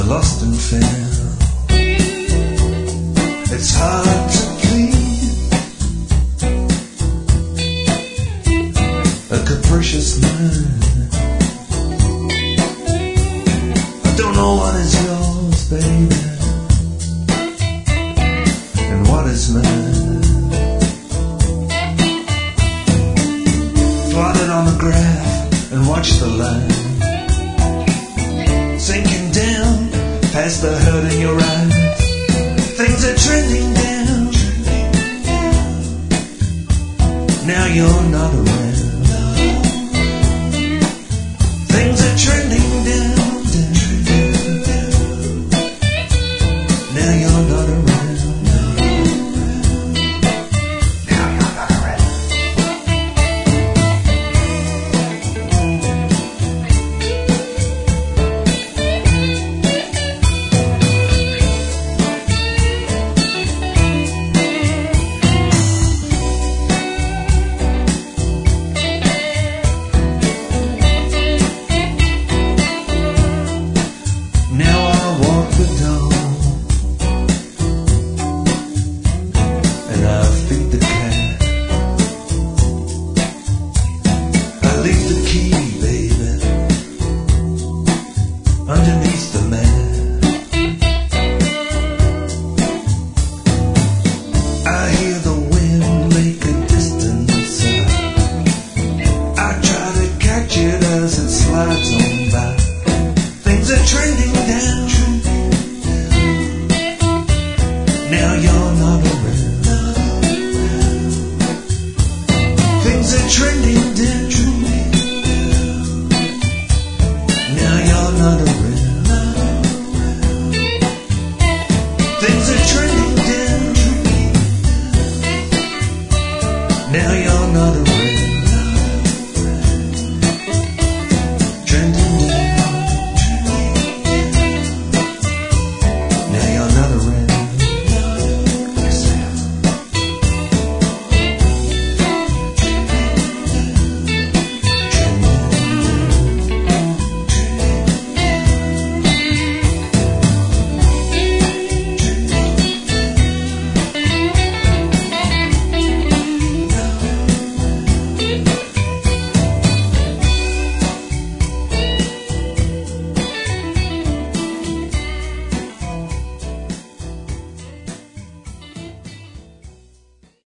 lost and found. It's hard to please a capricious mind. I don't know what is yours, baby, and what is mine. Plot it on the graph and watch the line sinking down past the hurt in your eyes. Things are trending down. Now you're not around. Things are trending down. Now you're not around. Underneath the mat, I hear the wind make a distant sigh. I try to catch it as it slides on by. Things are trending down. Now you're not around. Things are trending down. Now you're not around.